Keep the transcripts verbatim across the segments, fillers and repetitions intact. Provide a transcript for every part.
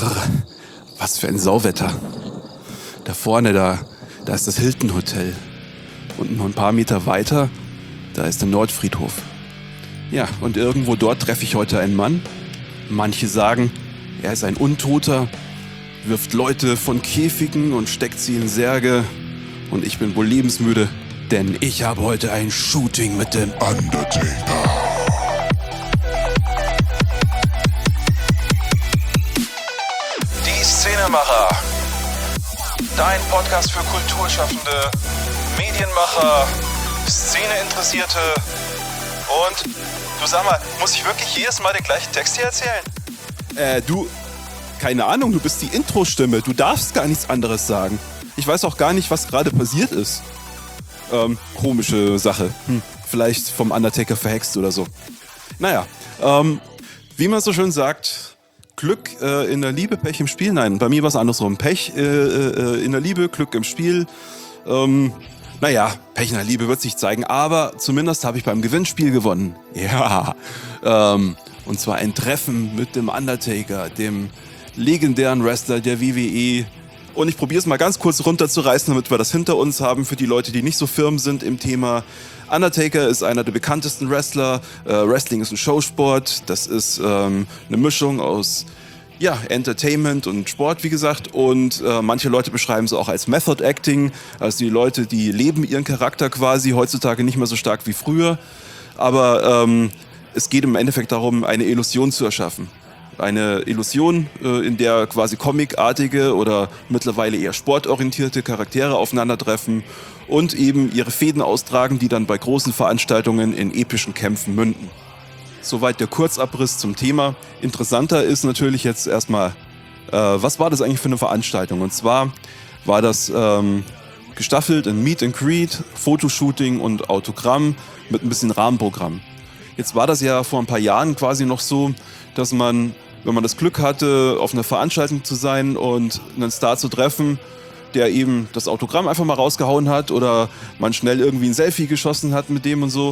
Brrr, was für ein Sauwetter. Da vorne, da, da ist das Hilton Hotel. Und noch ein paar Meter weiter, da ist der Nordfriedhof. Ja, und irgendwo dort treffe ich heute einen Mann. Manche sagen, er ist ein Untoter, wirft Leute von Käfigen und steckt sie in Särge. Und ich bin wohl lebensmüde, denn ich habe heute ein Shooting mit dem Undertaker. Die Szenemacher. Dein Podcast für Kulturschaffende, Medienmacher, Szeneinteressierte und du, sag mal, muss ich wirklich jedes Mal den gleichen Text hier erzählen? Äh, du, keine Ahnung, du bist die Intro-Stimme. Du darfst gar nichts anderes sagen. Ich weiß auch gar nicht, was gerade passiert ist. Ähm, komische Sache. Hm, vielleicht vom Undertaker verhext oder so. Naja, ähm, wie man so schön sagt, Glück äh, in der Liebe, Pech im Spiel. Nein, bei mir war es andersrum. Pech äh, äh, in der Liebe, Glück im Spiel. Ähm, naja, Pech in der Liebe wird sich zeigen, aber zumindest habe ich beim Gewinnspiel gewonnen. Ja, ähm, und zwar ein Treffen mit dem Undertaker, dem legendären Wrestler der W W E. Und ich probiere es mal ganz kurz runterzureißen, damit wir das hinter uns haben für die Leute, die nicht so firm sind im Thema. Undertaker ist einer der bekanntesten Wrestler. Äh, Wrestling ist ein Showsport. Das ist ähm, eine Mischung aus ja, Entertainment und Sport, wie gesagt. Und äh, manche Leute beschreiben es auch als Method Acting. Also die Leute, die leben ihren Charakter quasi, heutzutage nicht mehr so stark wie früher. Aber ähm, es geht im Endeffekt darum, eine Illusion zu erschaffen. Eine Illusion, äh, in der quasi comicartige oder mittlerweile eher sportorientierte Charaktere aufeinandertreffen und eben ihre Fäden austragen, die dann bei großen Veranstaltungen in epischen Kämpfen münden. Soweit der Kurzabriss zum Thema. Interessanter ist natürlich jetzt erstmal, äh, was war das eigentlich für eine Veranstaltung? Und zwar war das ähm, gestaffelt in Meet and Greet, Fotoshooting und Autogramm mit ein bisschen Rahmenprogramm. Jetzt war das ja vor ein paar Jahren quasi noch so, dass man, wenn man das Glück hatte, auf einer Veranstaltung zu sein und einen Star zu treffen, der eben das Autogramm einfach mal rausgehauen hat oder man schnell irgendwie ein Selfie geschossen hat mit dem und so.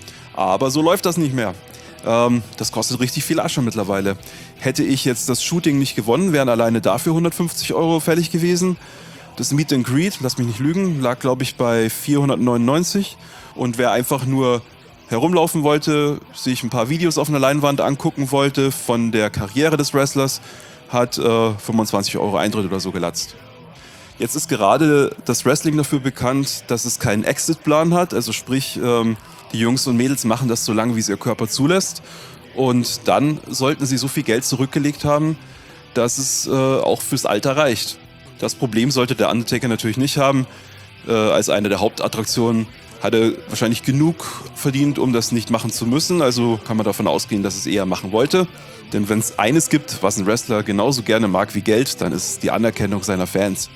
Aber so läuft das nicht mehr. Ähm, das kostet richtig viel Asche mittlerweile. Hätte ich jetzt das Shooting nicht gewonnen, wären alleine dafür hundertfünfzig Euro fällig gewesen. Das Meet and Greet, lass mich nicht lügen, lag glaube ich bei vierhundertneunundneunzig. Und wer einfach nur herumlaufen wollte, sich ein paar Videos auf einer Leinwand angucken wollte von der Karriere des Wrestlers, hat äh, fünfundzwanzig Euro Eintritt oder so gelatzt. Jetzt ist gerade das Wrestling dafür bekannt, dass es keinen Exit-Plan hat, also sprich, ähm, die Jungs und Mädels machen das so lange, wie es ihr Körper zulässt und dann sollten sie so viel Geld zurückgelegt haben, dass es äh, auch fürs Alter reicht. Das Problem sollte der Undertaker natürlich nicht haben, äh, als eine der Hauptattraktionen hat er wahrscheinlich genug verdient, um das nicht machen zu müssen. Also kann man davon ausgehen, dass es eher machen wollte. Denn wenn es eines gibt, was ein Wrestler genauso gerne mag wie Geld, dann ist es die Anerkennung seiner Fans.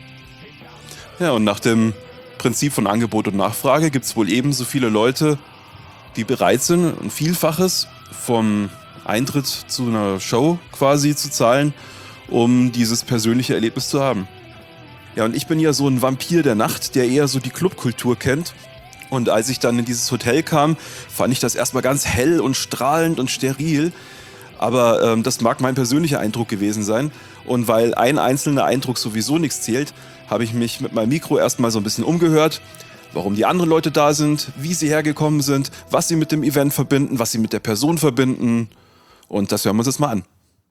Ja, und nach dem Prinzip von Angebot und Nachfrage gibt es wohl ebenso viele Leute, die bereit sind, ein Vielfaches vom Eintritt zu einer Show quasi zu zahlen, um dieses persönliche Erlebnis zu haben. Ja, und ich bin ja so ein Vampir der Nacht, der eher so die Clubkultur kennt. Und als ich dann in dieses Hotel kam, fand ich das erstmal ganz hell und strahlend und steril. Aber ähm, das mag mein persönlicher Eindruck gewesen sein. Und weil ein einzelner Eindruck sowieso nichts zählt, habe ich mich mit meinem Mikro erstmal so ein bisschen umgehört, warum die anderen Leute da sind, wie sie hergekommen sind, was sie mit dem Event verbinden, was sie mit der Person verbinden. Und das hören wir uns jetzt mal an.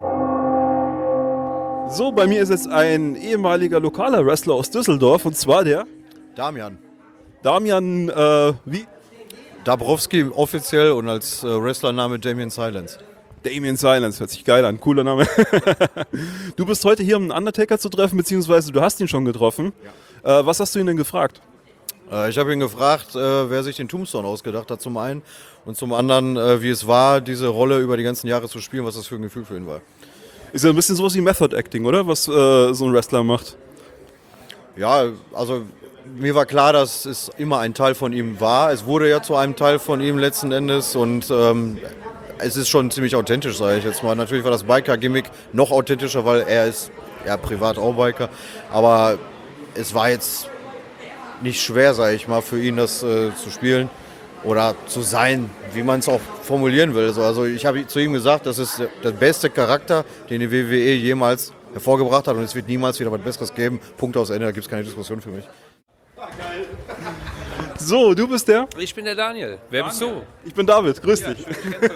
So, bei mir ist jetzt ein ehemaliger lokaler Wrestler aus Düsseldorf, und zwar der Damian. Damian, äh, wie? Dabrowski offiziell und als äh, Wrestlername Damien Silence. Damien Silence, hört sich geil an, cooler Name. Du bist heute hier, um einen Undertaker zu treffen, beziehungsweise du hast ihn schon getroffen. Ja. Äh, was hast du ihn denn gefragt? Äh, ich habe ihn gefragt, äh, wer sich den Tombstone ausgedacht hat zum einen und zum anderen, äh, wie es war, diese Rolle über die ganzen Jahre zu spielen, was das für ein Gefühl für ihn war. Ist ja ein bisschen sowas wie Method Acting, oder? Was äh, so ein Wrestler macht. Ja, also mir war klar, dass es immer ein Teil von ihm war. Es wurde ja zu einem Teil von ihm letzten Endes und ähm, es ist schon ziemlich authentisch, sage ich jetzt mal. Natürlich war das Biker-Gimmick noch authentischer, weil er ist ja privat auch Biker. Aber es war jetzt nicht schwer, sage ich mal, für ihn das äh, zu spielen oder zu sein, wie man es auch formulieren will. Also ich habe zu ihm gesagt, das ist der beste Charakter, den die W W E jemals hervorgebracht hat und es wird niemals wieder was Besseres geben. Punkt aus Ende, da gibt es keine Diskussion für mich. So, du bist der? Ich bin der Daniel. Wer bist du? Ich bin David, grüß dich.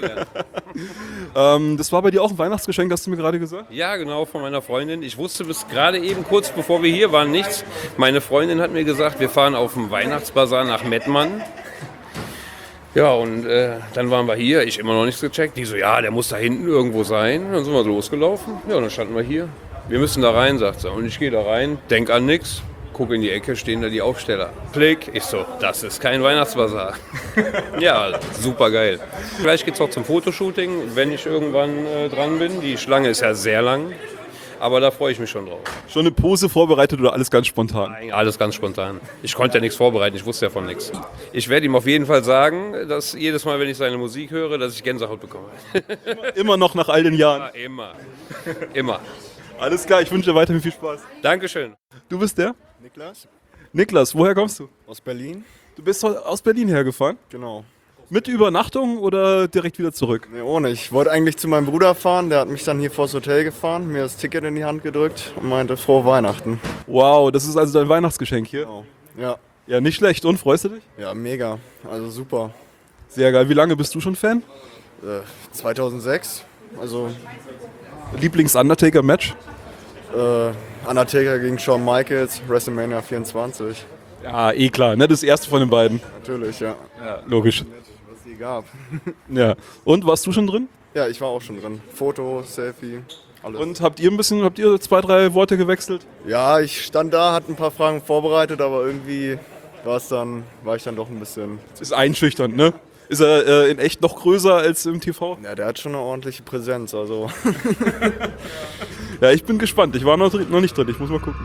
ähm, das war bei dir auch ein Weihnachtsgeschenk, hast du mir gerade gesagt? Ja, genau, von meiner Freundin. Ich wusste bis gerade eben, kurz bevor wir hier waren, nichts. Meine Freundin hat mir gesagt, wir fahren auf den Weihnachtsbazar nach Mettmann. Ja, und äh, dann waren wir hier. Ich immer noch nichts gecheckt. Die so, ja, der muss da hinten irgendwo sein. Dann sind wir losgelaufen. Ja, und dann standen wir hier. Wir müssen da rein, sagt sie. Und ich gehe da rein, denk an nichts. Guck in die Ecke, stehen da die Aufsteller. Klick, ich so, das ist kein Weihnachtsbazar. Ja, super geil. Gleich geht's auch zum Fotoshooting, wenn ich irgendwann äh, dran bin. Die Schlange ist ja sehr lang, aber da freue ich mich schon drauf. Schon eine Pose vorbereitet oder alles ganz spontan? Nein, alles ganz spontan. Ich konnte ja nichts vorbereiten, ich wusste ja von nichts. Ich werde ihm auf jeden Fall sagen, dass jedes Mal, wenn ich seine Musik höre, dass ich Gänsehaut bekomme. Immer, immer noch nach all den Jahren? Ja, immer. Immer. Alles klar, ich wünsche dir weiterhin viel Spaß. Dankeschön. Du bist der? Niklas, Niklas, woher kommst du? aus Berlin. Du bist aus Berlin hergefahren? Genau. Mit Übernachtung oder direkt wieder zurück? Nee, ohne. Ich wollte eigentlich zu meinem Bruder fahren, der hat mich dann hier vors Hotel gefahren, mir das Ticket in die Hand gedrückt und meinte, frohe Weihnachten. Wow, das ist also dein Weihnachtsgeschenk hier? Genau. Ja, Ja, nicht schlecht. Und, freust du dich? ja, mega. Also super. Sehr geil. Wie lange bist du schon Fan? Äh, zweitausendsechs, also Lieblings-Undertaker-Match? äh, Undertaker gegen Shawn Michaels, WrestleMania vierundzwanzig. Ja, eh klar, ne? Das erste von den beiden. Natürlich, ja. Ja, logisch. Was die gab. Ja. Und, warst du schon drin? Ja, ich war auch schon drin. Foto, Selfie, alles. Und habt ihr ein bisschen, habt ihr zwei, drei Worte gewechselt? Ja, ich stand da, hatte ein paar Fragen vorbereitet, aber irgendwie war es dann, war ich dann doch ein bisschen. Ist einschüchternd, ne? Ist er äh, in echt noch größer als im T V? Ja, der hat schon eine ordentliche Präsenz, also. Ja, ich bin gespannt. Ich war noch, noch nicht drin. Ich muss mal gucken.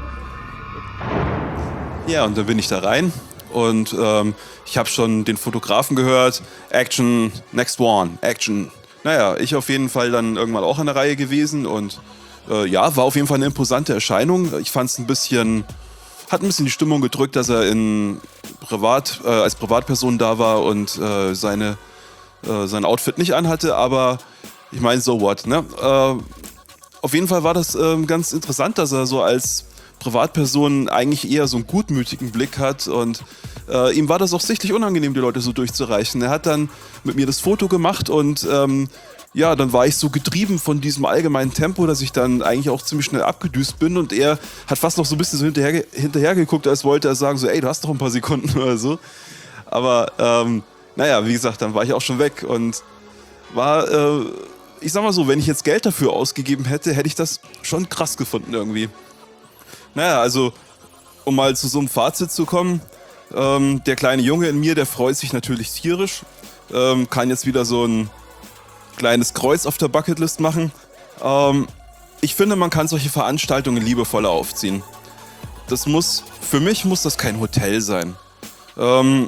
Ja, und dann bin ich da rein und ähm, ich habe schon den Fotografen gehört. Action, next one, Action. Naja, ich auf jeden Fall dann irgendwann auch an der Reihe gewesen und äh, ja, war auf jeden Fall eine imposante Erscheinung. Ich fand es ein bisschen, hat ein bisschen die Stimmung gedrückt, dass er in Privat, äh, als Privatperson da war und äh, seine, äh, sein Outfit nicht anhatte, aber ich meine, so what, ne? Äh, Auf jeden Fall war das ähm, ganz interessant, dass er so als Privatperson eigentlich eher so einen gutmütigen Blick hat und äh, ihm war das auch sichtlich unangenehm, die Leute so durchzureichen. Er hat dann mit mir das Foto gemacht und ähm, ja, dann war ich so getrieben von diesem allgemeinen Tempo, dass ich dann eigentlich auch ziemlich schnell abgedüst bin und er hat fast noch so ein bisschen so hinterher, hinterher geguckt, als wollte er sagen so, ey, du hast doch ein paar Sekunden oder so. Aber ähm, naja, wie gesagt, dann war ich auch schon weg und war... Äh, Ich sag mal so, wenn ich jetzt Geld dafür ausgegeben hätte, hätte ich das schon krass gefunden irgendwie. Naja, also, um mal zu so einem Fazit zu kommen, ähm, der kleine Junge in mir, der freut sich natürlich tierisch, ähm, kann jetzt wieder so ein kleines Kreuz auf der Bucketlist machen. Ähm, ich finde, man kann solche Veranstaltungen liebevoller aufziehen. Das muss, für mich muss das kein Hotel sein. Ähm,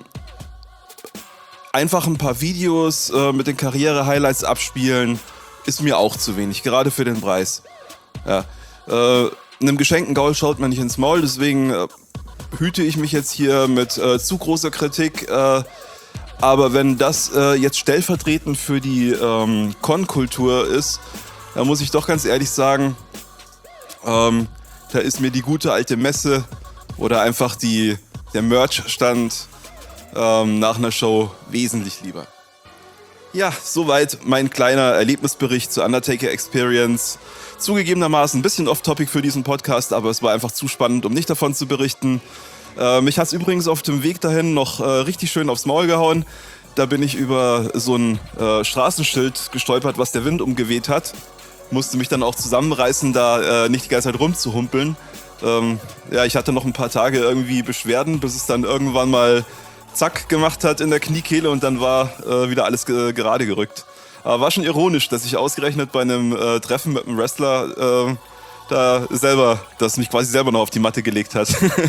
einfach ein paar Videos äh, mit den Karriere-Highlights abspielen, ist mir auch zu wenig, gerade für den Preis. Ja. Äh, einem geschenkten Gaul schaut man nicht ins Maul, deswegen äh, hüte ich mich jetzt hier mit äh, zu großer Kritik. Äh, aber wenn das äh, jetzt stellvertretend für die ähm, Con-Kultur ist, dann muss ich doch ganz ehrlich sagen, ähm, da ist mir die gute alte Messe oder einfach die, der Merch-Stand ähm, nach einer Show wesentlich lieber. Ja, soweit mein kleiner Erlebnisbericht zur Undertaker Experience. Zugegebenermaßen ein bisschen off-topic für diesen Podcast, aber es war einfach zu spannend, um nicht davon zu berichten. Äh, mich hat es übrigens auf dem Weg dahin noch äh, richtig schön aufs Maul gehauen. Da bin ich über so ein äh, Straßenschild gestolpert, was der Wind umgeweht hat. Musste mich dann auch zusammenreißen, da äh, nicht die ganze Zeit rumzuhumpeln. Ähm, ja, ich hatte noch ein paar Tage irgendwie Beschwerden, bis es dann irgendwann mal zack gemacht hat in der Kniekehle und dann war äh, wieder alles ge- gerade gerückt. Aber war schon ironisch, dass ich ausgerechnet bei einem äh, Treffen mit einem Wrestler äh, da selber, das mich quasi selber noch auf die Matte gelegt hat.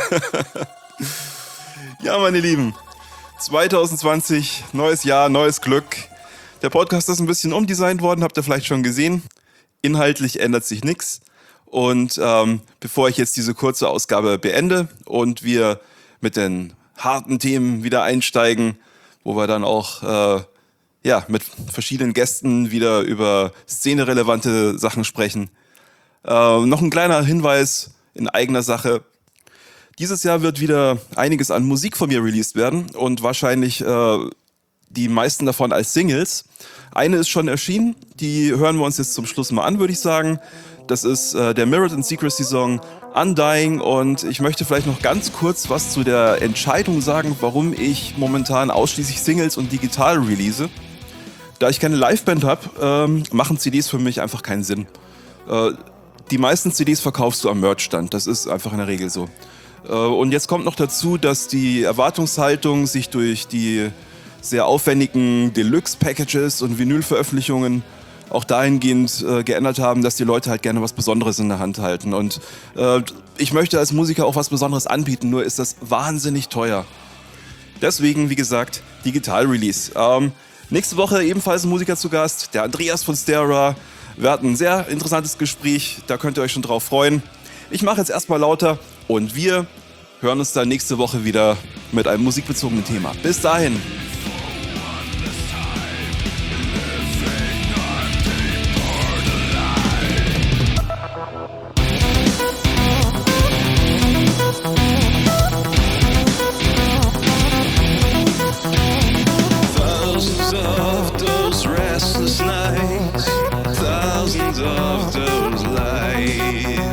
Ja, meine Lieben, zwanzig zwanzig, neues Jahr, neues Glück. Der Podcast ist ein bisschen umdesignt worden, habt ihr vielleicht schon gesehen. Inhaltlich ändert sich nichts. Und ähm, bevor ich jetzt diese kurze Ausgabe beende und wir mit den harten Themen wieder einsteigen, wo wir dann auch äh, ja, mit verschiedenen Gästen wieder über szenerelevante Sachen sprechen, Äh, noch ein kleiner Hinweis in eigener Sache. Dieses Jahr wird wieder einiges an Musik von mir released werden und wahrscheinlich äh, die meisten davon als Singles. Eine ist schon erschienen, die hören wir uns jetzt zum Schluss mal an, würde ich sagen. Das ist äh, der Mirrored in Secrecy Song Undying und ich möchte vielleicht noch ganz kurz was zu der Entscheidung sagen, warum ich momentan ausschließlich Singles und digital release. Da ich keine Liveband habe, ähm, machen C Ds für mich einfach keinen Sinn. Äh, die meisten C Ds verkaufst du am Merchstand, das ist einfach in der Regel so. Und jetzt kommt noch dazu, dass die Erwartungshaltung sich durch die sehr aufwendigen Deluxe-Packages und Vinyl-Veröffentlichungen auch dahingehend äh, geändert haben, dass die Leute halt gerne was Besonderes in der Hand halten. Und äh, ich möchte als Musiker auch was Besonderes anbieten, nur ist das wahnsinnig teuer. Deswegen, wie gesagt, Digital-Release. Ähm, nächste Woche ebenfalls ein Musiker zu Gast, der Andreas von Stera. Wir hatten ein sehr interessantes Gespräch, da könnt ihr euch schon drauf freuen. Ich mache jetzt erstmal lauter und wir hören uns dann nächste Woche wieder mit einem musikbezogenen Thema. Bis dahin. Thousands of those restless nights, thousands of those lights.